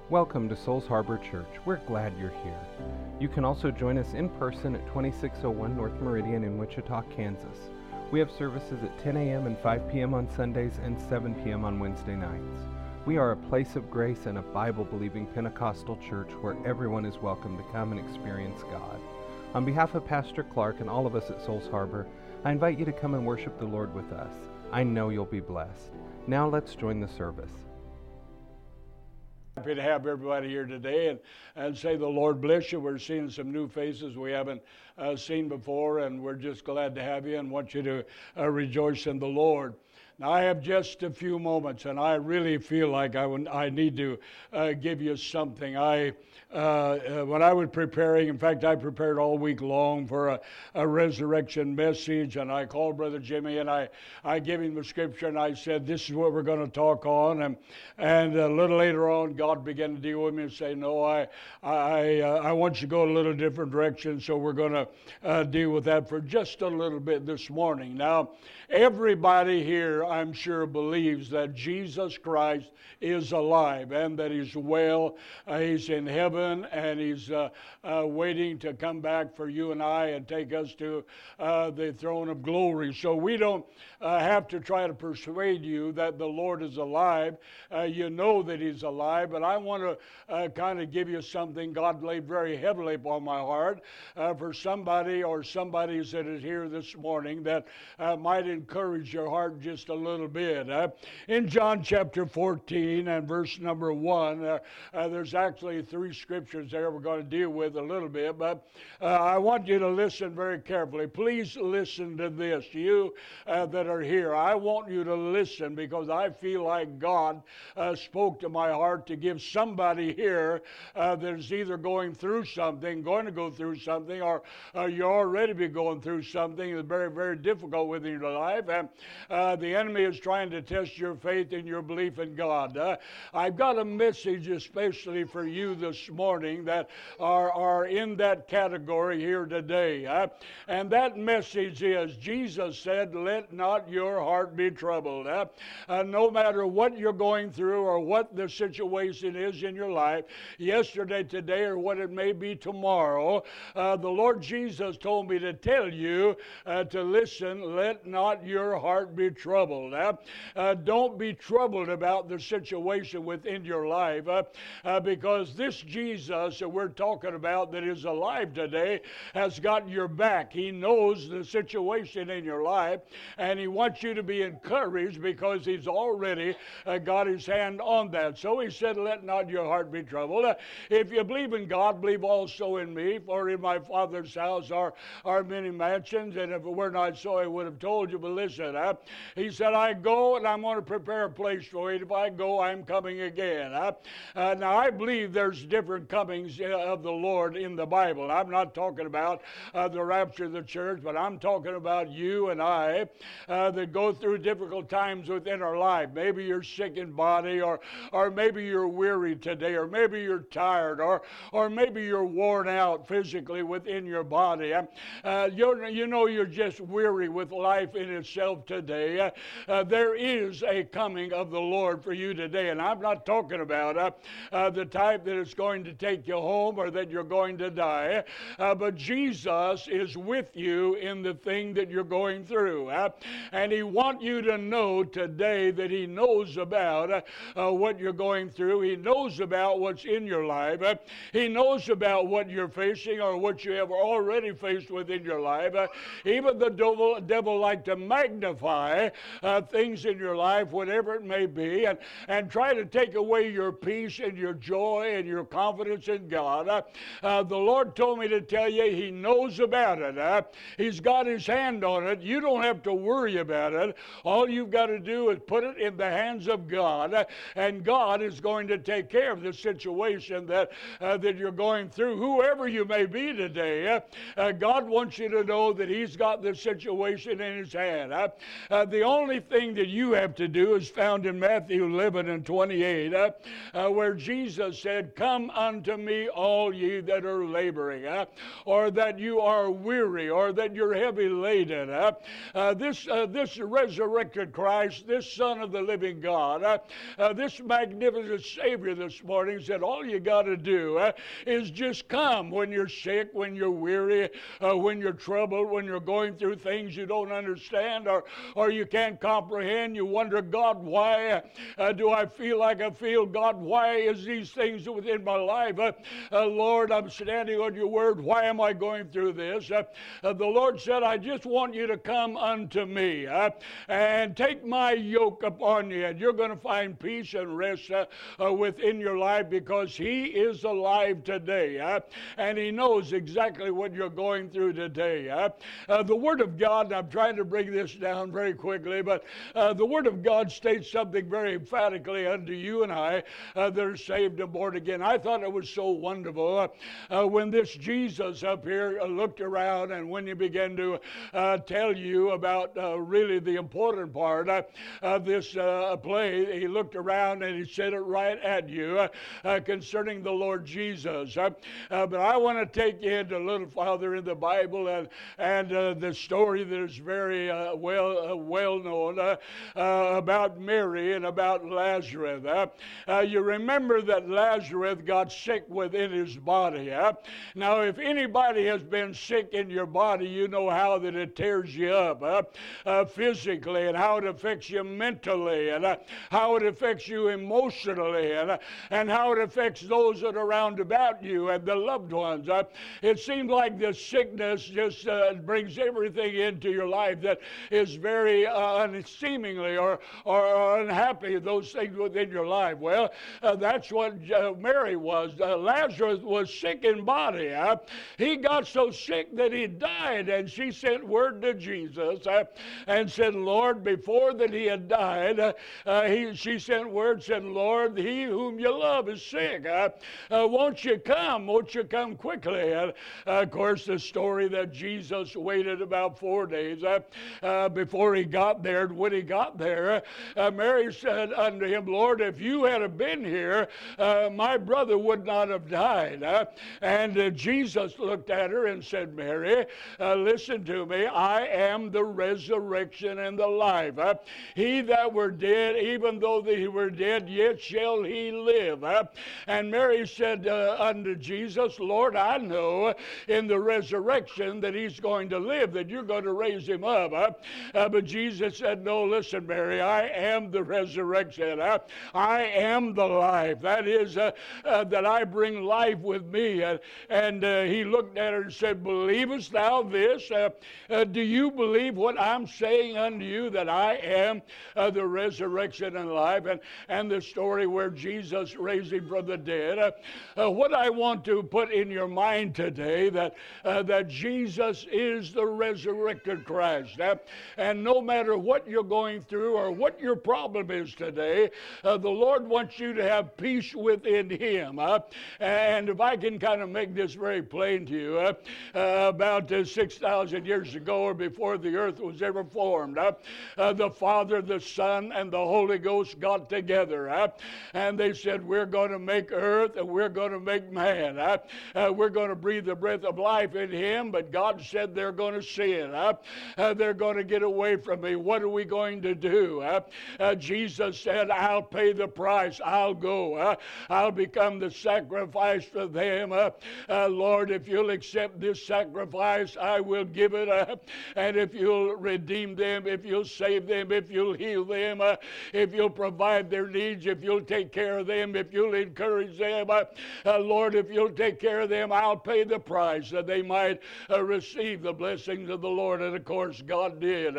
Welcome to Souls Harbor Church. We're glad you're here. You can also join us in person at 2601 North Meridian in Wichita, Kansas. We have services at 10 a.m. and 5 p.m. on Sundays and 7 p.m. on Wednesday nights. We are a place of grace and a Bible-believing Pentecostal church where everyone is welcome to come and experience God. On behalf of Pastor Clark and all of us at Souls Harbor, I invite you to come and worship the Lord with us. I know you'll be blessed. Now let's join the service. Happy to have everybody here today and say the Lord bless you. We're seeing some new faces we haven't seen before, and we're just glad to have you and want you to rejoice in the Lord. Now, I have just a few moments, and I really feel like I need to give you something. When I was preparing, in fact, I prepared all week long for a resurrection message, and I called Brother Jimmy, and I gave him the scripture, and I said, this is what we're going to talk on. And a little later on, God began to deal with me and say, no, I want you to go a little different direction, so we're going to deal with that for just a little bit this morning. Now, everybody here, I'm sure, believes that Jesus Christ is alive and that he's well, he's in heaven, and he's waiting to come back for you and I and take us to the throne of glory. So we don't have to try to persuade you that the Lord is alive. You know that he's alive, but I want to kind of give you something God laid very heavily upon my heart for somebody or somebody's that is here this morning that might encourage your heart just a little bit. In John chapter 14 and verse number 1, there's actually three scriptures there we're going to deal with a little bit, but I want you to listen very carefully. Please listen to this, you that are here. I want you to listen because I feel like God spoke to my heart to give somebody here that is either going through something, going to go through something, or you already be going through something that's very, very difficult within your life, and the enemy is trying to test your faith and your belief in God. I've got a message especially for you this morning that are in that category here today. And that message is, Jesus said, let not your heart be troubled. No matter what you're going through or what the situation is in your life, yesterday, today, or what it may be tomorrow, the Lord Jesus told me to tell you to listen, let not your heart be troubled. Don't be troubled about the situation within your life because this Jesus that we're talking about that is alive today has got your back. He knows the situation in your life, and he wants you to be encouraged because he's already got his hand on that. So he said, let not your heart be troubled. If you believe in God, believe also in me, for in my Father's house are many mansions, and if it were not so, I would have told you. But listen, he said, I go and I'm going to prepare a place for you. If I go, I'm coming again. Now, I believe there's different comings of the Lord in the Bible. I'm not talking about the rapture of the church, but I'm talking about you and I that go through difficult times within our life. Maybe you're sick in body, or maybe you're weary today, or maybe you're tired, or maybe you're worn out physically within your body. You know you're just weary with life in itself today. There is a coming of the Lord for you today, and I'm not talking about the type that is going to take you home or that you're going to die, but Jesus is with you in the thing that you're going through, and he wants you to know today that he knows about what you're going through. He knows about what's in your life. He knows about what you're facing or what you have already faced within your life. Even the devil like to magnify things in your life, whatever it may be, and try to take away your peace and your joy and your confidence in God. The Lord told me to tell you he knows about it. He's got his hand on it. You don't have to worry about it. All you've got to do is put it in the hands of God, and God is going to take care of the situation that you're going through. Whoever you may be today, God wants you to know that he's got the situation in his hand. The only only thing that you have to do is found in Matthew 11 and 28, where Jesus said, "Come unto me, all ye that are laboring," or that you are weary, or that you're heavy laden. This resurrected Christ, this Son of the living God, this magnificent Savior this morning said, all you got to do is just come when you're sick, when you're weary, when you're troubled, when you're going through things you don't understand or you can't comprehend. You wonder, God, why do I feel like I feel? God, why is these things within my life? Lord, I'm standing on your word. Why am I going through this? The Lord said, I just want you to come unto me and take my yoke upon you, and you're going to find peace and rest within your life, because he is alive today, and he knows exactly what you're going through today. The Word of God, and I'm trying to bring this down very quickly, but the Word of God states something very emphatically unto you and I that are saved and born again. I thought it was so wonderful when this Jesus up here looked around, and when he began to tell you about really the important part of this play, he looked around and he said it right at you concerning the Lord Jesus. But I want to take you into a little farther in the Bible and the story that is very well known about Mary and about Lazarus. You remember that Lazarus got sick within his body. Now, if anybody has been sick in your body, you know how that it tears you up physically, and how it affects you mentally, and how it affects you emotionally, and how it affects those that are around about you and the loved ones. It seems like this sickness just brings everything into your life that is very unseemingly or unhappy, those things within your life. Well, that's what Mary was. Lazarus was sick in body. He got so sick that he died, and she sent word to Jesus and said, Lord, before that he had died, she sent word, said, Lord, he whom you love is sick. Won't you come? Won't you come quickly? And of course, the story that Jesus waited about 4 days before he got there. And when he got there, Mary said unto him, Lord, if you had been here, my brother would not have died. And Jesus looked at her and said, Mary, listen to me. I am the resurrection and the life. He that were dead, even though they were dead, yet shall he live. And Mary said unto Jesus, Lord, I know in the resurrection that he's going to live, that you're going to raise him up. But Jesus said, no, listen, Mary, I am the resurrection. I am the life. That is, that I bring life with me. And he looked at her and said, believest thou this? Do you believe what I'm saying unto you, that I am the resurrection and life? And the story where Jesus raised him from the dead. What I want to put in your mind today, that Jesus is the resurrected Christ. And no matter what you're going through or what your problem is today, the Lord wants you to have peace within him. And if I can kind of make this very plain to you, about 6,000 years ago, or before the earth was ever formed, the Father, the Son, and the Holy Ghost got together. And they said, we're going to make earth and we're going to make man. We're going to breathe the breath of life in him, but God said they're going to sin. They're going to get away from me. What are we going to do? Jesus said, I'll pay the price. I'll go. I'll become the sacrifice for them. Lord, if you'll accept this sacrifice, I will give it up. And if you'll redeem them, if you'll save them, if you'll heal them, if you'll provide their needs, if you'll take care of them, if you'll encourage them, Lord, if you'll take care of them, I'll pay the price that they might receive the blessings of the Lord. And of course, God did.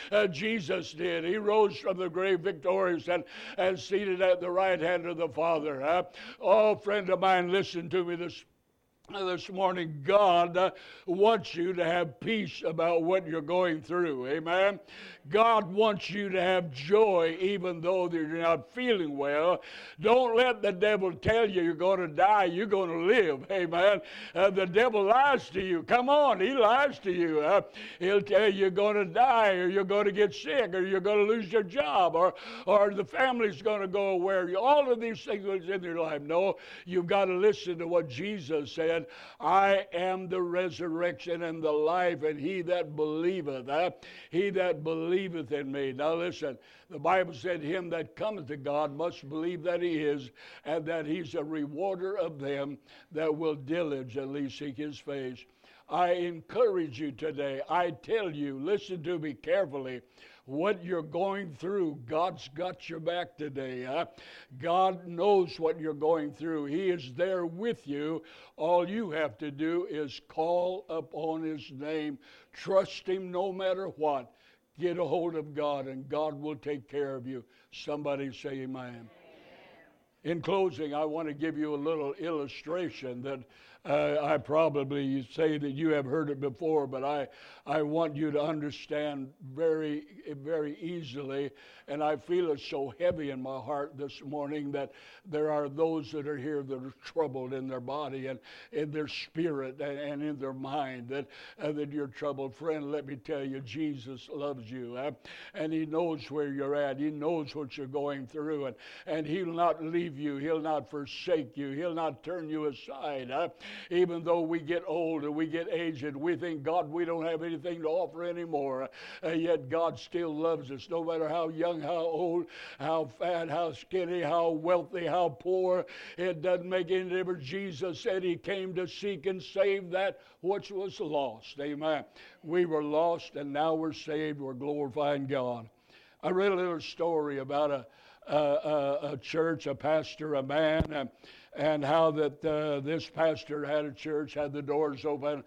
Jesus did. He rose from the grave victorious and seated at the right hand of the Father. Oh, friend of mine, listen to me this morning, God wants you to have peace about what you're going through. Amen. God wants you to have joy even though you're not feeling well. Don't let the devil tell you you're going to die. You're going to live. Amen. The devil lies to you. Come on, he lies to you. He'll tell you you're going to die, or you're going to get sick, or you're going to lose your job, or the family's going to go away. All of these things in your life. No, you've got to listen to what Jesus said. I am the resurrection and the life, and he that believeth, he that believeth in me. Now listen, the Bible said, him that cometh to God must believe that he is, and that he's a rewarder of them that will diligently seek his face. I encourage you today, I tell you, listen to me carefully. What you're going through, God's got your back today. God knows what you're going through. He is there with you. All you have to do is call upon his name. Trust him no matter what. Get a hold of God, and God will take care of you. Somebody say amen. In closing, I want to give you a little illustration that I probably say that you have heard it before, but I want you to understand very, very easily. And I feel it so heavy in my heart this morning that there are those that are here that are troubled in their body and in their spirit and in their mind, that you're troubled. Friend, let me tell you, Jesus loves you, and he knows where you're at. He knows what you're going through, and he'll not leave you. He'll not forsake you. He'll not turn you aside. Even though we get old and we get aged, we think, God, we don't have anything to offer anymore. Yet God still loves us, no matter how young, how old, how fat, how skinny, how wealthy, how poor. It doesn't make any difference. Jesus said he came to seek and save that which was lost. Amen. We were lost, and now we're saved. We're glorifying God. I read a little story about a church, a pastor, a man, and how that this pastor had a church, had the doors open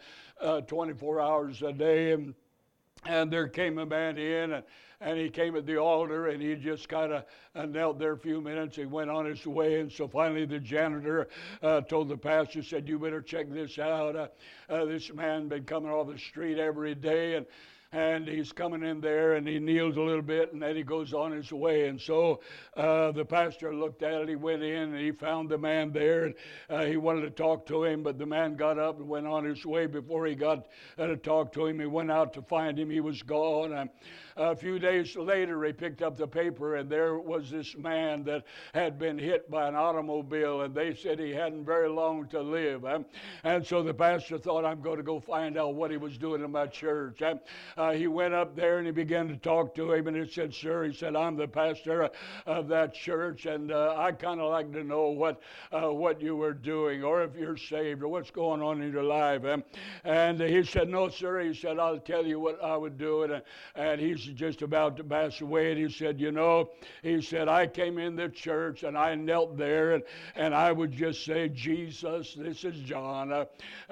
24 hours a day, and there came a man in, and he came at the altar, and he just kind of knelt there a few minutes. He went on his way, and so finally the janitor told the pastor, said, you better check this out. This man been coming off the street every day, and he's coming in there, and he kneels a little bit, and then he goes on his way. And so the pastor looked at it. He went in, and he found the man there, and he wanted to talk to him, but the man got up and went on his way. Before he got to talk to him, he went out to find him. He was gone. And a few days later, he picked up the paper, and there was this man that had been hit by an automobile, and they said he hadn't very long to live. And so the pastor thought, I'm going to go find out what he was doing in my church. He went up there and he began to talk to him, and he said, sir, he said, I'm the pastor of that church, and I kind of like to know what you were doing, or if you're saved, or what's going on in your life. And he said, no, sir. He said, I'll tell you what I would do. And he's just about to pass away, and he said, you know, he said, I came in the church, and I knelt there, and I would just say, Jesus, this is John.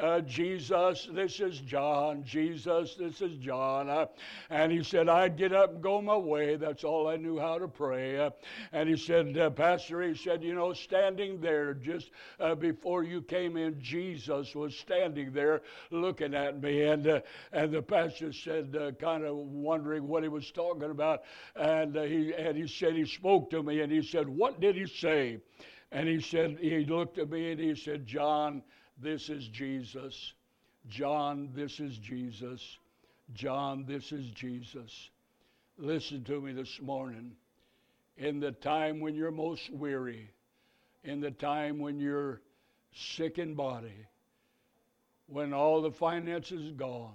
Jesus, this is John. Jesus, this is John. And he said, I'd get up and go my way. That's all I knew how to pray. And he said, Pastor, he said, you know, standing there just before you came in, Jesus was standing there looking at me. And the pastor said, kind of wondering what he was talking about. And he said, he spoke to me, and he said, what did he say? And he said, he looked at me and he said, John, this is Jesus. John, this is Jesus. John, this is Jesus. Listen to me this morning. In the time when you're most weary, in the time when you're sick in body, when all the finances is gone,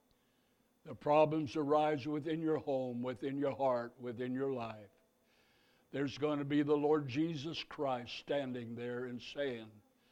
the problems arise within your home, within your heart, within your life, there's going to be the Lord Jesus Christ standing there and saying,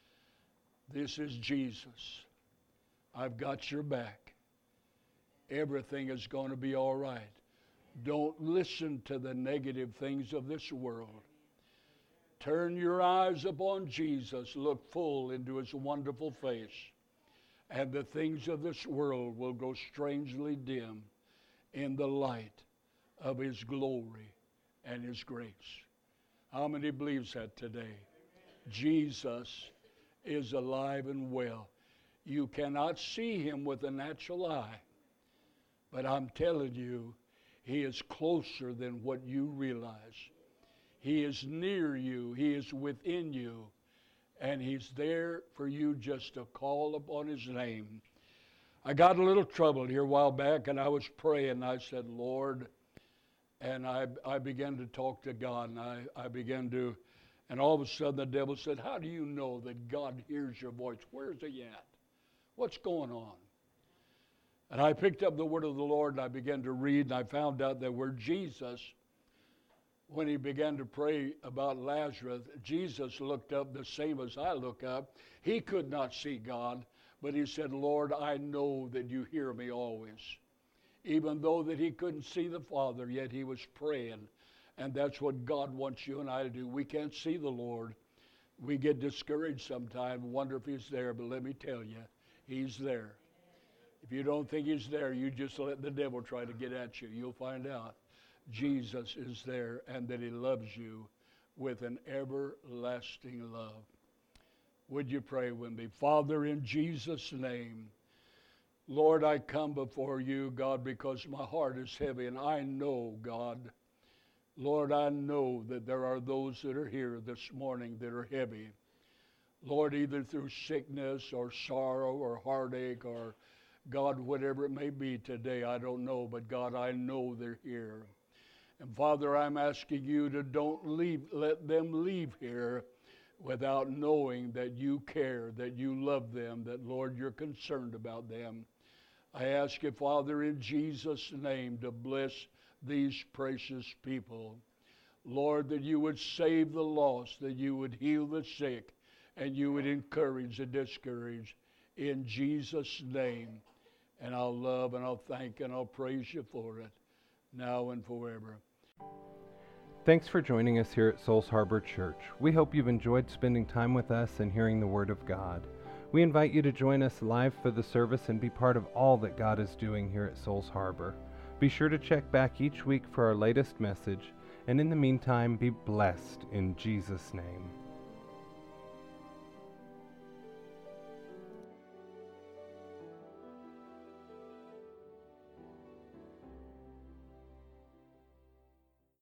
this is Jesus. I've got your back. Everything is going to be all right. Don't listen to the negative things of this world. Turn your eyes upon Jesus. Look full into his wonderful face. And the things of this world will go strangely dim in the light of his glory and his grace. How many believes that today? Jesus is alive and well. You cannot see him with a natural eye, but I'm telling you, he is closer than what you realize. He is near you. He is within you. And he's there for you just to call upon his name. I got a little trouble here a while back, and I was praying, and I said, Lord, and I began to talk to God, and I began to, and all of a sudden the devil said, how do you know that God hears your voice? Where's he at? What's going on? And I picked up the word of the Lord, and I began to read, and I found out that where Jesus, when he began to pray about Lazarus, Jesus looked up the same as I look up. He could not see God, but he said, Lord, I know that you hear me always. Even though that he couldn't see the Father, yet he was praying. And that's what God wants you and I to do. We can't see the Lord. We get discouraged sometimes, wonder if he's there, but let me tell you, he's there. If you don't think he's there, you just let the devil try to get at you. You'll find out Jesus is there and that he loves you with an everlasting love. Would you pray with me? Father, in Jesus' name, Lord, I come before you, God, because my heart is heavy, and I know, God, Lord, I know that there are those that are here this morning that are heavy. Lord, either through sickness or sorrow or heartache or, God, whatever it may be today, I don't know, but God, I know they're here. And Father, I'm asking you to let them leave here without knowing that you care, that you love them, that, Lord, you're concerned about them. I ask you, Father, in Jesus' name, to bless these precious people. Lord, that you would save the lost, that you would heal the sick, and you would encourage the discouraged. In Jesus' name. And I'll love and I'll thank and I'll praise you for it, now and forever. Thanks for joining us here at Souls Harbor Church. We hope you've enjoyed spending time with us and hearing the Word of God. We invite you to join us live for the service and be part of all that God is doing here at Souls Harbor. Be sure to check back each week for our latest message, and in the meantime, be blessed in Jesus' name.